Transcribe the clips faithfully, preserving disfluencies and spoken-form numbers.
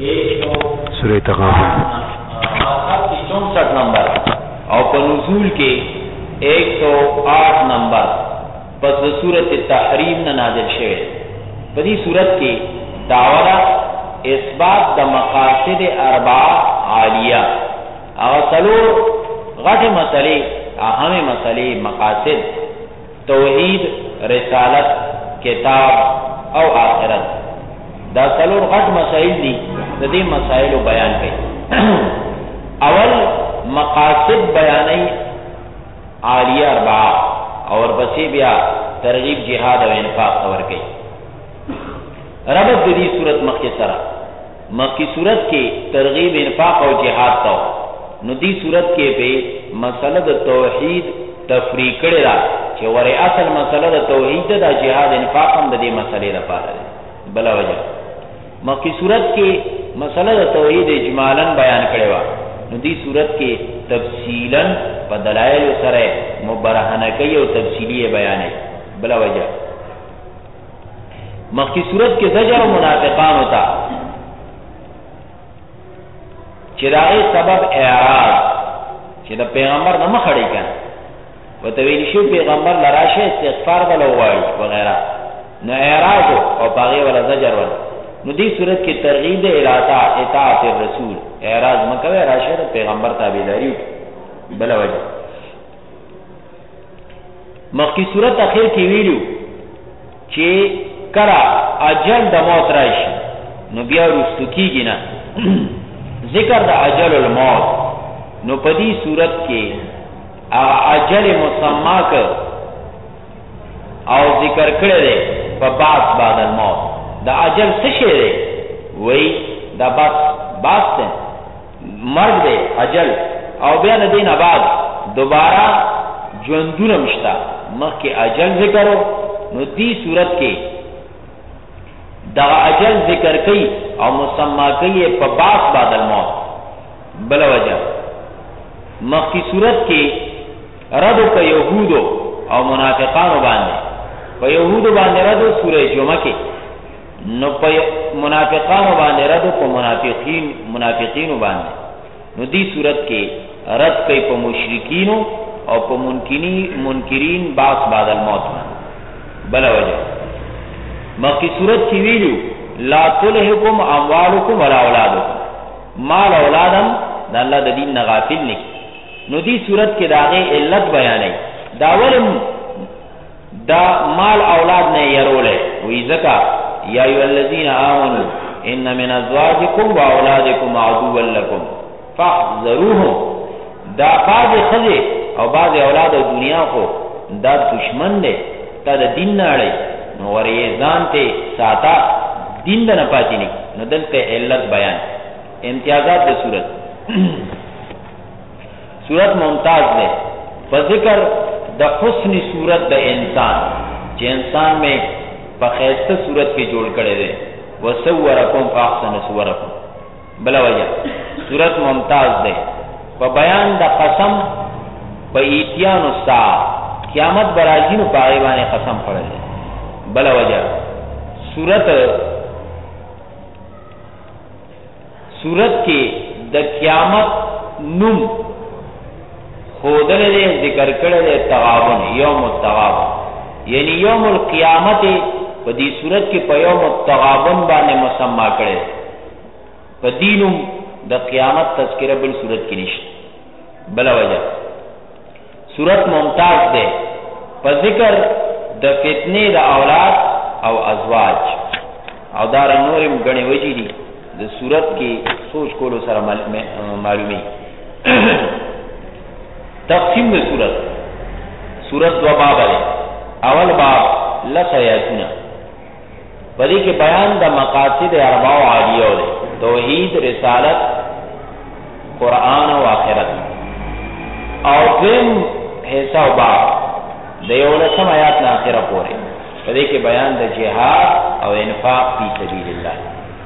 सूरह तगाबुन चौसठ नंबर और पनुजूल के एक सौ आठ नंबर पस सूरत तहरीम न नाजिल शवे। बदी सूरत के दावरा इसबात द मकासिद अरबा आलिया अवसलो गठ मसले अहम मसले मकासिद तौहीद रिसालत किताब और आखिरत दा सलोर गठ मसाइल दी दे मसाइल बयान कई। अवल मकासिद बयानी आलिया अरबा और बसे बिया तरगीब जिहाद और इन्फाक खबर कई। रबत दी सूरत मक्की सरा मक्की सूरत के तरगीब इन्फाक और जिहाद तो नुदी सूरत के पे मसलद तौहीद तफरीकड़े रा कि वरे असल मसलद तौहीद दा जिहाद इन्फाक हम दे मसले दा पार बला वजह मक्की सूरत के मसलद तौहीद इजमालन बयान करे वा नुदी सूरत के तफसीलन व दलाइल सरे मुबरहना कई और तफसीली बयान है बला वजह मक्की सूरत के जजर और मुनाफिकान होता चिराए सबब एराज चिदा पैगंबर न मखड़ी का वो तवील शो पैगंबर लराशे इस्तिगफार वाला वाई वगैरह न एराज और बागी वाला जजर वाला नुदी सूरत की तरगीब इलाता इताअत रसूल एराज मकवे राशे पैगंबर ताबेदारी बला वजह मक्की सूरत आखिर की वीडियो चे करा अजल द मौत राइश नु बिया रुस्तु कीगी ना जिक्र द अजल अल मौत नु पदी सूरत के अजल मुसम्मा क और जिक्र करे दे बास बाद अल मौत द अजल सशे दे वही द बस बास से मर्द दे अजल और बयान दिन बाद दोबारा जंदुन मश्ता मख के अजल जिक्रो नु दी सूरत के दा अजल जिक्र कई और मुसम्मा कई पबास बादल मौत बला वजह मख की सूरत के रदो का यहूदो और मुनाफिकानो बांधे प यहूदो बांधे रदो सूरह जुमा के नो प मुनाफिकानो बांधे रदो प मुनाफिकीन मुनाफिकीनो बांधे नु दी सूरत के रद कई प मुशरिकीनो और प मुनकिनी मुनकिरीन बास बादल मौत बला वजह मक्की सूरत की वीडियो ला तुलहिकुम अमवालुकुम वला औलादुकुम माल औलादम द अल्लाह द दीन न गाफिल नहीं नु दी सूरत के दागे इल्लत बयान है दावल दा माल औलाद ने यरोले वही ज़का या अय्युहल्लज़ीना आमनू इन्न मिन अज़वाजिकुम व औलादिकुम अदुव्वन लकुम फहज़रूहुम दा बाज़ खजे और बाज़ औलाद और दुनिया को दा दुश्मन दे ता द दीन न अड़े और ये जानते साता दिन न पाती नहीं नदल के इल्लत बयान इम्तियाजात दे सूरत सूरत मुमताज दे बजिक्र द हुस्न सूरत द इंसान जे इंसान में बखैस्त सूरत के जोड़ करे दे वसव्वरकुम फअहसन सुवरकुम बला वजह सूरत मुमताज दे व बयान द कसम व इतियान सा क़यामत बराजी नु पाएबाने कसम पड़े दे बला वजह सूरत सूरत के द क़यामत नुम खोदले दे जिक्र करे दे तगाबुन यौम तगाबुन यानी यौमुल क़यामत पदी सूरत के पयौम तगाबुन बाने मुसम्मा करे पदीनुम द क़यामत तज़किरा बिल सूरत की निश बला वजह सूरत मुमताज दे प जिक्र द फितने द औलाद और अजवाज और दार नूरम गणे वजी दी द सूरत की सोच कोलो सर मालूमी तक़सीम द सूरत सूरत दो बाब है अवल बाब लसयातुना बदी के बयान द मकासिद अरबा व आलिया दे तौहीद रिसालत कुरान और आखिरत और फिर हिस्सा बाब दयोलसम आयात ना आखिरा पोरे बदे के बयान द जिहाद और इन्फाक फी सबीलिल्लाह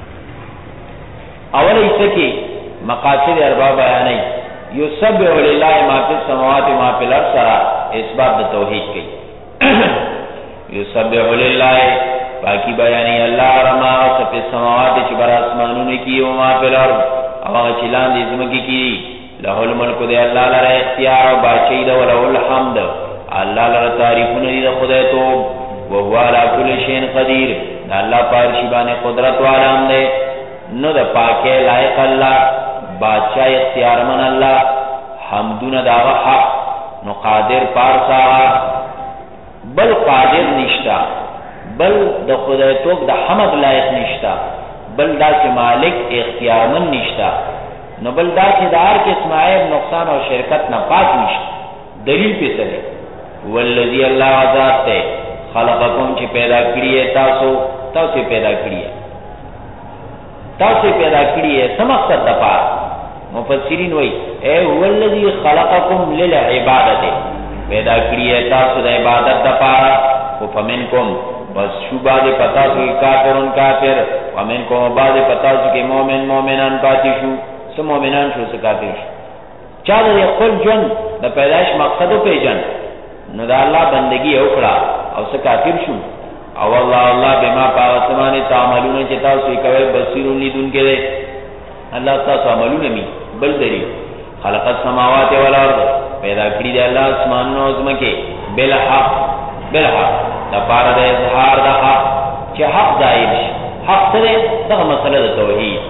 अवल इसे की मकासिद अरबा बयान युसब्बिहु लिल्लाहि मा फिस समावाति मा फिल अर्द सरा इस बात द तौहीद की युसब्बिहु लिल्लाहि باقی بیانی اللہ رما صف السماوات چی بر اسمانون کی وما فی الارض او غچلان دی زمکی کی لہو الملک دے اللہ لر اختیار و باچی دا ولہو الحمد اللہ لر تعریفون دی دا خدای توب وهو علا کل شین قدیر دا اللہ پارشیبان قدرت والام دے نو دا پاکے لائق اللہ بادشاہ اختیار من اللہ حمدون داغا حق نو قادر پارسا بل قادر نشتا بل دا خدای توب دا حمد لائق نشتا بل دا چه مالک اختیار من نشتا نو بل دا چه دا هر کس معیب نقصان و شرکت نا پاک نشتا دلیل پی سلے والذی اللہ عذاب تے خلقکم چه پیدا کریے تاسو تاسو پیدا کریے تاسو پیدا کریے سمقصد دا پار مفسرین وی اے والذی خلقکم للعبادت پیدا کریے تاسو دا عبادت دا پارا فمنکم بس شو بعد پتاسو کی کافرون کافر ومنکم بعد پتاسو کی مومن مومنان پاتی شو سو مومنان شو سو کافر شو چاہتا دی قل جن دا پیدایش مقصدو پی جن نو دا اللہ بندگی اوکڑا او سو کافر شو او اللہ اللہ بما پاغسمانی تعملون چتاسو کوئی بصیرون لیدون کے دے اللہ تاسو عملون می بل دری خلق السماوات والارض پیدا کری دے اللہ اسمان نوزم کے بالحق بالحق دا پارا دا اظہار دا حق چه حق ظاہر شی حق سرے دا مسئلہ دا توحید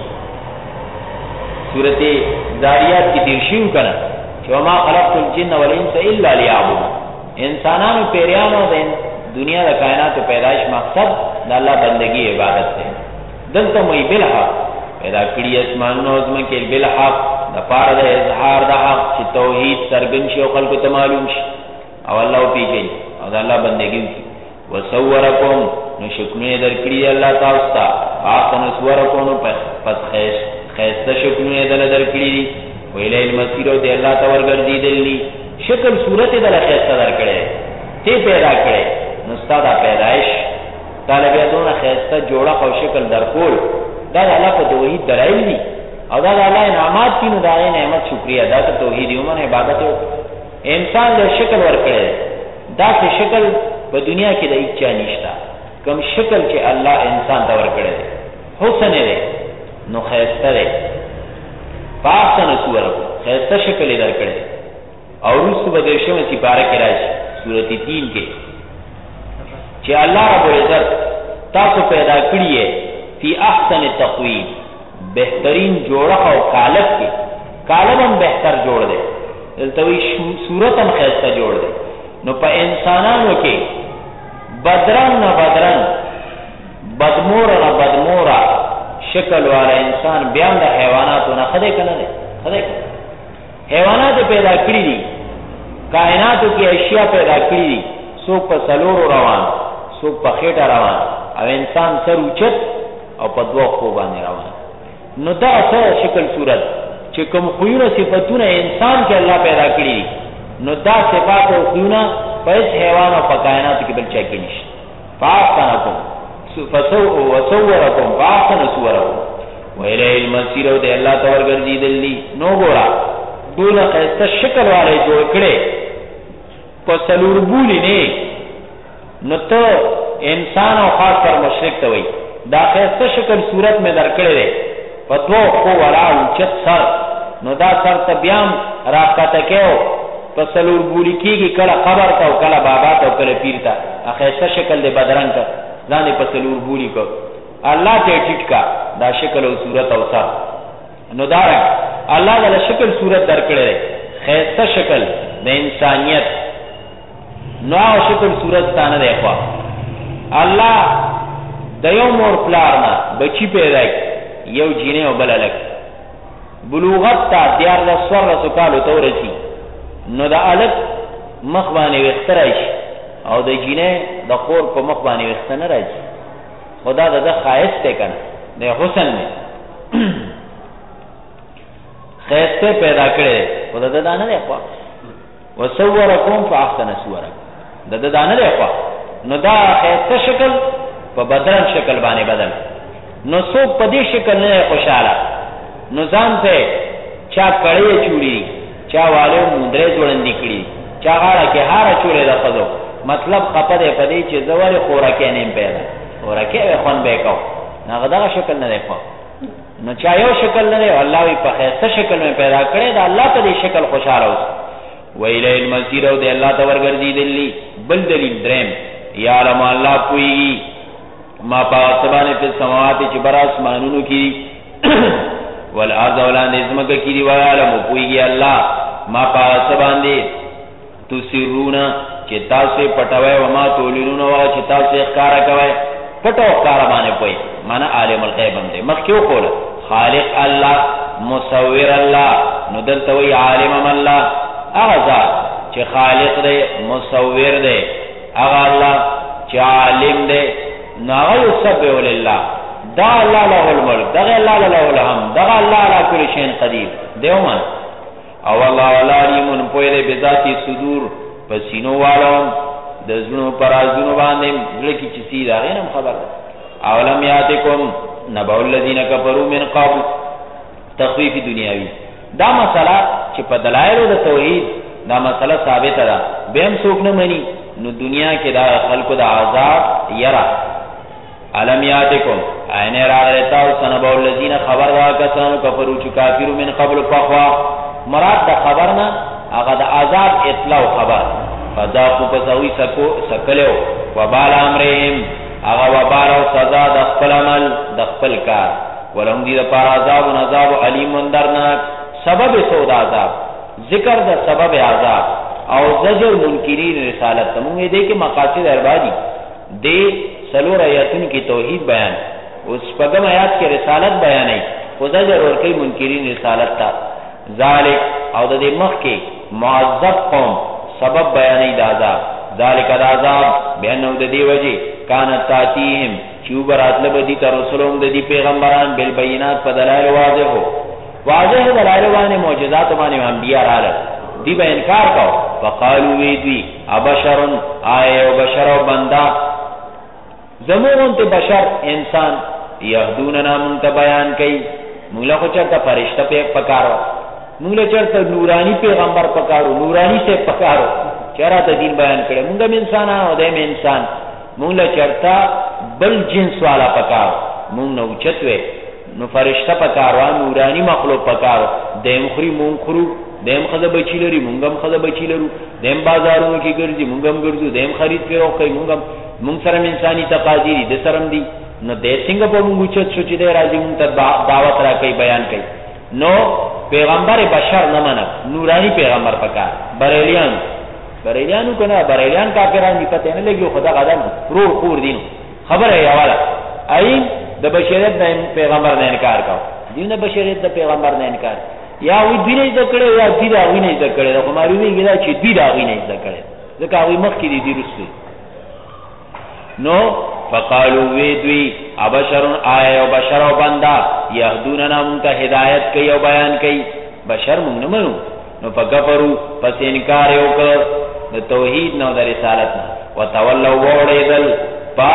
سورت زاریات کی ترشیو کنا چه وما خلقت الجن والانس الا لیعبود انسانانو پیریانو دا دنیا دا کائنات پیدایش مقصد دا اللہ بندگی عبادت ہے دلتا موی بالحق پیدا کری اسمان نوزم کے بالحق دا پارا دا اظہار دا حق چه توحید سرگن شی و خلق تمالوم شی او اللہ پی جن او دا اللہ بندگی کی وصورکم نو شکنوی در کری اللہ تاستا آخن صورکم پس خیست شکنوی دل در کری دی ویلی المسیرو دی اللہ تورگر دی دل لی شکل صورت دل خیست در کرے تی پیدا کرے نستا دا پیدایش طالبیتون خیست جوڑا خو شکل در کول دا دا اللہ پا توحید دلائل دی او دا دا اللہ انعامات کی نو دا غی نعمت شکریہ دا تا توحیدی امن عبادت ہو انسان در شکل ور کرے دا سے شکل په دنیا کې د اچا نشتا کم شکل چې الله انسان ته ورکړي دی حسن دی نو خیسته دی پاسن صورت خیسته شکل یې درکړي او رسو به درشمه سپاره کې راشي سورت تین کې چې الله رب العزت تاسو پیدا کړی یې فی احسن تقویم بهترین جوړه او قالب کې قالب هم بهتر جوړ دی دلته وی صورت هم خیسته جوړ دی نو په انسانانو کې بدرنگ نہ بدرنگ بدمور نہ بدمورا شکل والا انسان بیان دا حیواناتو نہ خدے کنا دے خدے کنا حیوانات پیدا کری دی کائناتو کی اشیاء پیدا کری دی سوک پا سلورو روان سوک پا خیٹا روان او انسان سر اوچت او پا دو خوبانی روان نو دا سر شکل صورت چه کم خیون صفتون انسان کے اللہ پیدا کری دی نو دا صفات و خیون فیس حیوان و فکائنات کی بلچہ کی نشت فاحسنکم وصورکم فاحسن صورکم ویلہ المسیرو دے اللہ تورگر جی دلی نو گورا دولا خیستا شکل والے جوڑ کڑے پسلور بولی نے نو تو انسان و خاص کر مشرک توئی دا خیستا شکل صورت میں در کڑے دے فتو خو ولا اوچت سر نو دا سر تبیام راکتا تکیو پسلور بولی کی گی کلا قبر تا و کلا بابا تا و کلا پیر تا اخیستا شکل دے بدرنگ کا زانے پسلور بولی کو اللہ تے ٹھٹ کا دا شکل و صورت و سر نو دارنگ اللہ دا شکل صورت در کڑے خیستا شکل دے انسانیت نو آو شکل صورت تانا دے خواہ اللہ دیو مور پلارنا بچی پیدا یو جینے و بلالک بلوغت تا دیار لسور رسو کالو تو رسی نو دا الک مخبانی وخترائش او دا جینے دا خور پا مخبانی وختن رائش خدا دا دا خائستے کن دا حسن میں خائستے پیدا کرے خدا دا دانا دے خواہ وصورکم فا احسن صورکم دا دا دانا دے خواہ نو دا خائستے شکل پا بدرن شکل بانے بدل نو سوک پا دی شکل نے خوشحالا نو زان پہ چا کڑے چوڑی دی چا والو مندرے جوڑندی کری چا غاڑا کے ہارا چولے دا خدو مطلب خپا دے پا دی چی زوار خورا کے نیم پیدا ورکه خون به کو نه غدا شکل نه دی خو نو چا یو شکل نه دی الله وی په خیسته شکل مې پیدا کړی دا الله په دې شکل خوشاله اوس ویلی المسیر او دی الله ته ورګرځېدلی بل دلیل دریم یعلم الله پوهېږي ما په سبانه په سماوات چې بر اسمانونو کې والارض ولاندې ځمکه کې دی ویعلم پوهېږي الله ما په سباندې تسرون چې تاسو پټوي او ما تولینون او چې تاسو ښکارا کوي پټو ښکارا باندې پوي معنا عالم الغیب هم دی مخکې وکړه خالق الله مصور الله نو دلته وی عالم الله هغه ذات چې خالق دی مصور دی هغه الله چې عالم دی نو یسبح لله دا الله له الملک دا الله له الحمد دا الله على كل شيء قدیر دیومن او الله علیم پوی دی بذاتی صدور پسینو والو د زونو پرازونو باندې لکه چې سیدا غینم خبر اولم یاتکم نبأ الذین کفروا من قبل تخفیف دنیاوی دا مسله چې په دلایل د توحید دا مسله ثابته ده به هم څوک نه مني نو دنیا کې دا خلکو د عذاب یرا علم یاتکم عین راغلتا او سنبأ الذین خبر وا کسانو کفروا چې کافرو من قبل فخوا مراد د خبرنا هغه د عذاب اطلاع خبر فذاقوا فسوي سکو سکلو وبال امرهم هغه وبال او سزا د خپل عمل د خپل کار ولهم دي د پار عذاب او عذاب علیم درناک سبب سود عذاب ذکر د سبب عذاب او زجر منکرین رسالت تمغه دې کې مقاصد اربادي دې سلور آیاتن کی توحید بیان اوس پغم آیات کې رسالت بیانې خو زجر ورکی منکرین رسالت تا ذالک او د دې مخ کې معذب قوم سبب بیانې د عذاب ذالک العذاب بیانو د دې وجه کانت تاتیهم چې براتله بدی تر رسولهم د دې پیغمبران بل بینات په دلایل واضح هو واضح دلایل باندې معجزات باندې انبیاء راغله دی به انکار کو وقالو وی دی ابشرن آئے و بشر و بندا زمون ته بشر انسان یهدوننا منت بیان کئ مولا خو چرته فرشتہ په پکارو مولا چرته نورانی پیغمبر پکارو نورانی سے پکارو چرته ته دین بیان کړي موږ انسان او دیم انسان مولا چرته بل جنس والا پکارو موږ نو چتوي نو فرشتہ پکارو نورانی مخلوق پکارو دیم خوري مون خورو دیم خزه بچی لري مونږم خزه بچی لرو دیم بازارونو کې ګرځي مونږم ګرځو دیم خرید پیرو کوي مونږم مونږ سره انساني تقاضی دي د سرم دي نو د څنګه په مونږ چې چې د راځي مونږ ته دعوت را کوي بیان کوي نو پیغمبر بشر نه منه نورانی پیغمبر پکار بریلیان بریلیانو کنه بریلیان کافران دي پته نه لګي خدا غدان روح خور دین خبره یې حواله اي د بشریت د پیغمبر نه انکار کاو دینه بشریت د پیغمبر نه انکار یا وی دینه ذکر یا دې دا وینه ذکر دا کوماري ویږي دا چې دې دا وینه ذکر ځکه وی مخ کې دې رسول نو فقالو وی دوی ابشرن آیا او بشر او بندا يهدوننا مونږ ته هدایت کوي او بیان کوي بشر مونږ نه منو نو فکفروا پس انکار یو کړ د توحید نو د رسالت نه وتولوا وړیدل پا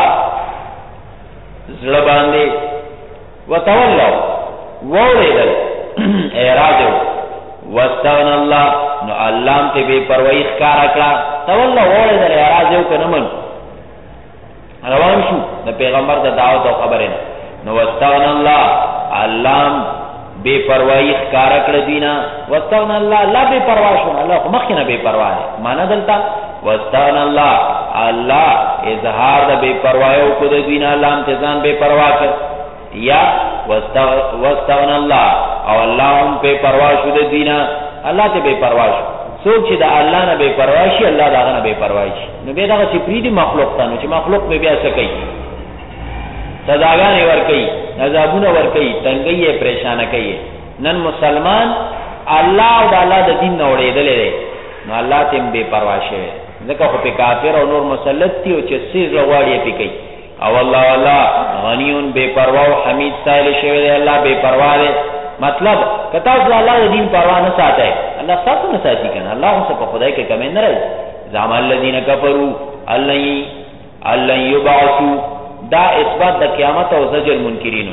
زړه باندې وتولوا وړیدل اعراض واستغنى الله نو الله ته به پروايي ښکار کړه تولوا وړه د اعراض یو کنه من روان شو د پیغمبر د دعوت او خبره نو واستغنى الله الله به پروايي ښکار کړه دینا واستغنى الله لا به پروا شو الله مخکنه به پروا نه معنا دلته واستغنى الله الله اظهار د به پروايي کو د دینا الله ته ځان به پروا کړ یا واستغنى الله او الله هم په پروا شو د دینا الله ته به پروا شو څوک چې د الله نه به پروا شي الله دا نه به پروا شي نو به دا چې پریدي مخلوق ته نو چې مخلوق به بیا څه کوي سزاګانې ور کوي عذابونه ور کوي تنګي پریشان کوي نن مسلمان الله او د الله د دین نه وړېدلې نو الله ته به پروا شي ځکه خو په کافر او نور مسلط دي او چې سیز لغواړي پې کوي او الله الله غنیون بے پروا او حمید سائل شوی دی الله بے پروا دی مطلب کتا چې الله د دین پروا نه ساتي الله ساتو نه ساتي کنه الله اوس په خدای کې کمه نه راځي زعم الذين كفروا الله الله يبعثوا دا اثبات د قیامت او زجر منکرین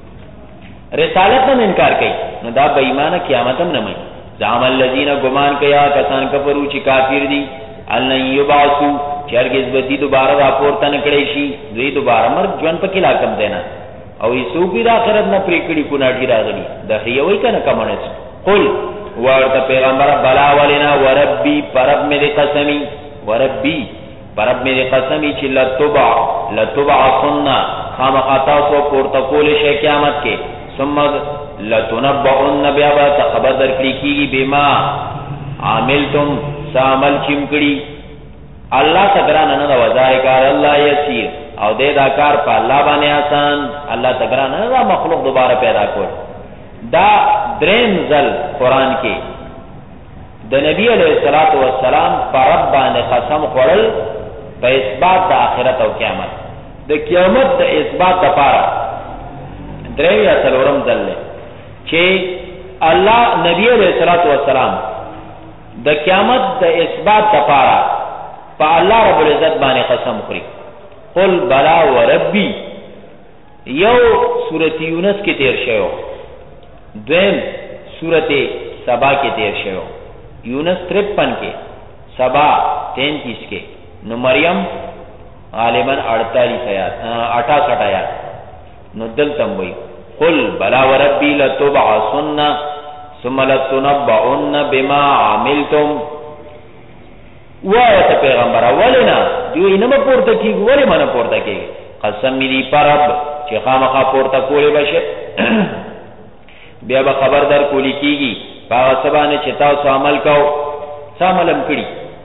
رسالت نه انکار کوي نو دا بې ایمان قیامت هم نه مې زعم الذين غمان کیا کسان کفرو چې کافر دي الله يبعثوا چې هرګز به دي دوباره راپورته نه کړی شي، دوی دوباره مرګ ژوند پکې لا کم دی نه. او څوک د آخرت نه پرې کړي کوناټي راغلي د هیوي که نه کمونست. قل ورته پیغمبره بلا ولنا وربي پرب مې د قسمی وربي پرب مې د قسمی چې لتبع لتبع سنه خامخا تاسو پورته کولی شئ قیامت کې، ثم لتنبؤن بیا به ته خبر درکړي کېږي بما عملتم څه عمل چې م کړي. الله ته ګرانه نه ده وذلک علی الله یسیر، او دې دا کار په الله باندې آسان. الله ته ګرانه نه ده مخلوق دوباره پیدا کول. دا دریم ځل قرآن کې د نبی علیه الصلاۃ والسلام په رب باندې قسم خوړل په اثبات د آخرت او قیامت. د قیامت د اثبات دپاره دریم یا څلورم ځل دی چې الله نبی علیه الصلاۃ والسلام د قیامت د اثبات دپاره په الله رب العزت باندې قسم خوري. قل بلا وربي یو سورۃ یونس کې تیر شوی، دویم سورۃ سبا کې تیر شوی، یونس ترپن کې، سبا تینتیس کې، نو مریم غالباً اڑتالیس آیات اٹھاسٹھ آیات. نو دلتم وی قل بلا وربی لتبعثن ثم لتنبؤن بما عملتم. وایته پیغمبر ولنا دوی نه پورته کیږي، ولې منه پورته کیږي؟ قسم می دی پرب چې خامخا پورته کولی بشه بیا به خبر در کولی کیږي هغه څه باندې چې تاسو عمل کوو څه عملم کړي.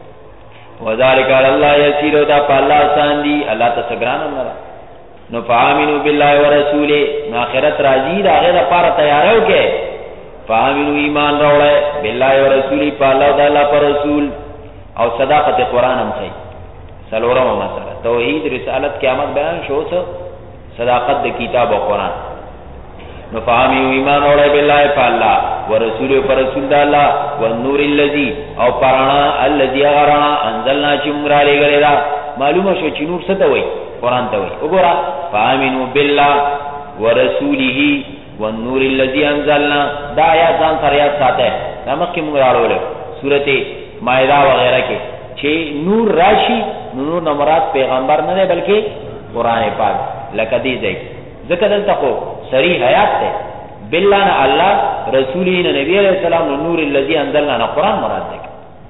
وذلک علی الله یسیر، دا په الله آسان دي، الله ته څه ګران نه ده. نو فآمنوا بالله ورسوله، نو آخرت راځي د هغې دپاره تیاری وکړئ. فآمنوا ایمان راوړئ بالله ورسوله په الله او د الله په رسول، او صداقت قرآن هم ښیي. څلورمه مسله توحید رسالت قیامت بیان شو، څه صداقت د کتاب او قرآن. نو فآمنوا ایمان راوړئ بالله په الله ورسوله په رسول د الله، والنور الذي او پرانا الذي غرانا انزلنا چې موږ را لېږلې ده. معلومه شو چې نور څه ته وایي؟ قرآن ته وایي. وګوره فآمنوا بالله ورسوله والنور الذي انزلنا، دا آیات ځان سره یاد ساته، دا مخکې موږ راوړل سورت مائده وغیرہ کې چې نور راشي، نو نور نه مراد پیغمبر نه دی بلکې قرآن پاک. لکه دې ځای ځکه دلته خو صریح آیات ده، بالله نه الله، رسوله نه نبی علیہ السلام، نو نور الذي انزلنا نه قرآن مراد ده.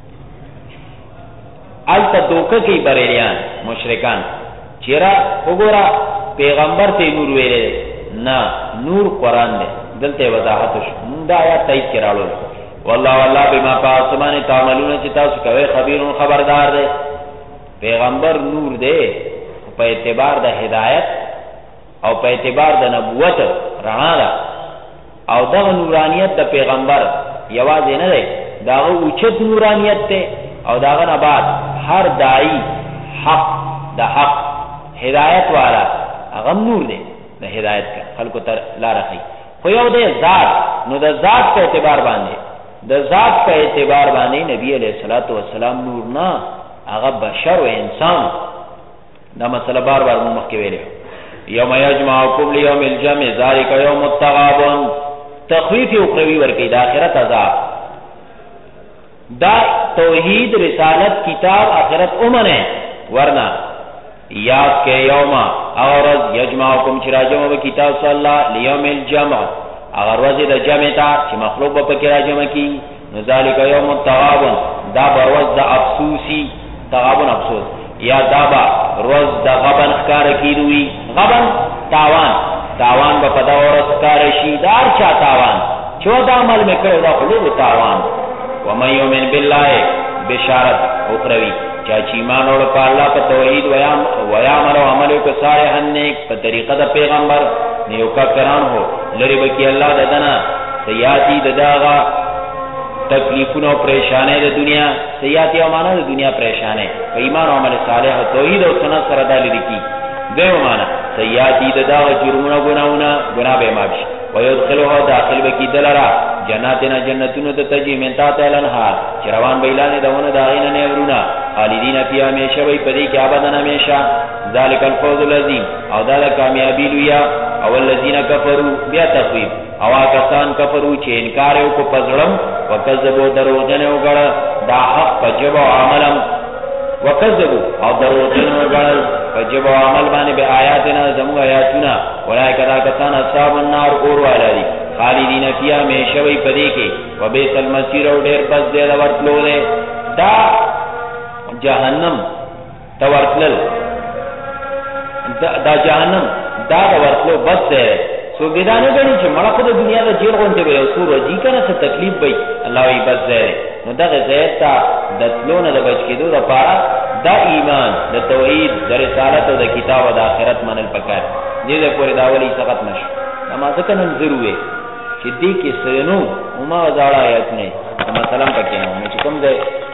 الته دوکه کې بریلیان مشرکان چیرې وګوره پیغمبر ته نور ویلې نه، نور قرآن ده. دلته وضاحت شو، دا آیات تایید کړهلو. والله والله بما پاسمانه تعملون چې تاسو کوي خبيرون خبردار ده. پیغمبر نور ده په اعتبار د هدایت او په اعتبار د نبوت رڼا ده، او دغه نورانیت د پیغمبر یوازې نه ده، دغه اوچت نورانیت ده. او دغه نه بعد هر داعی حق د حق هدایت والا هغه نور ده د هدایت کا خلکو ته لار ښیي. خو یو ده ذات، نو د ذات په اعتبار باندې د ذات په اعتبار باندې نبی علیہ الصلوۃ والسلام نور نه، هغه بشر او انسان. دا مسله بار بار مخکې ویلې. یوم یجمعکم لیوم الجمع ذلک یوم التغابن، تخویف اخروی ورکی د آخرت عذاب. دا توحید رسالت کتاب آخرت امنه، ورنہ یاد کے یوم اغرز یجمعکم چرا جمع با کتاب صلی اللہ لیوم الجمع، اگر وزی دا جمع تا چی مخلوق با پکرا جمع کی، نذالک یوم التغابن، دا بروز دا افسوسی، تغابن افسوس، یا دا با روز دا غبن خکار کی دوی، غبن تاوان، تاوان با پدا ورز کارشی، دار چا تاوان، چو دا عمل مکر دا خلوب تاوان. ومن یومن باللہ بشارت اخروی، چاچی ایمان اور پا اللہ پا توحید ویعمل و عملو کو صالحا نیک پا طریقہ دا پیغمبر نیوکا کران ہو، لری بکی اللہ ددنا سیاتی دداغا تکلیفون و پریشانے دا دنیا، سیاتی و مانا دا دنیا پریشانے پا ایمان و عمل صالح و توحید و سنت سردہ لرکی. دیو مانا سیاتی دداغا جرمون و گناونا گناہ بے مابش ویدخلوها داخل بکی دلرا جناتنا جنتونو تا تجی من تحت الانهار چروان بیلان دون داغین نیورونا خالدین فی ہمیشہ وی پدی کی آبادن ہمیشہ. ذالک الفوز العظیم، او دادا کامیابی لویا. او الذین کفروا بیا تخویب، او آکسان کفرو چه انکاریو کو پزرم وکذبو دروغجن اوگڑا دا حق پا جب و عملم وکذبوا او دروغجن وګڼل فجب عمل باندې به آیاتنا زموږ آیاتونه ولای کدا کسان اصحاب النار اور والا دي خالدین فیها همیشه وي پدې کې وبئس المصير او ډېر بس دی دا ورتلو دی دا جهنم تا ورتلل دا, دا جهنم دا دا ورتلو بس دی سو ګدانه غني چې مړه خو د دنیا د جیل غونډه به یو سور راځي کنه څه تکلیف وي الله یې بس دی نو دغه زید تا د تلونه د بچ کېدو لپاره دا ایمان د توحید د رسالت او د کتاب او د آخرت منل پکار دې د پورې داولي ثبت نشو اما ځکه نن ضروري چې دې کې سرنو وما زړه آیات نه مثلا پکې نه چې کوم ځای